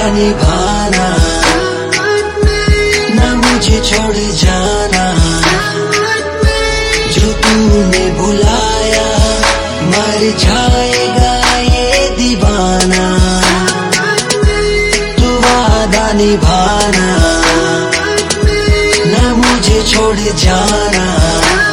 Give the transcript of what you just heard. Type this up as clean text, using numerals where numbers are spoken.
निभाना, ना मुझे छोड़ जाना। जो तूने बुलाया मर जाएगा ये दीवाना। तू वादा निभाना, ना मुझे छोड़ जाना।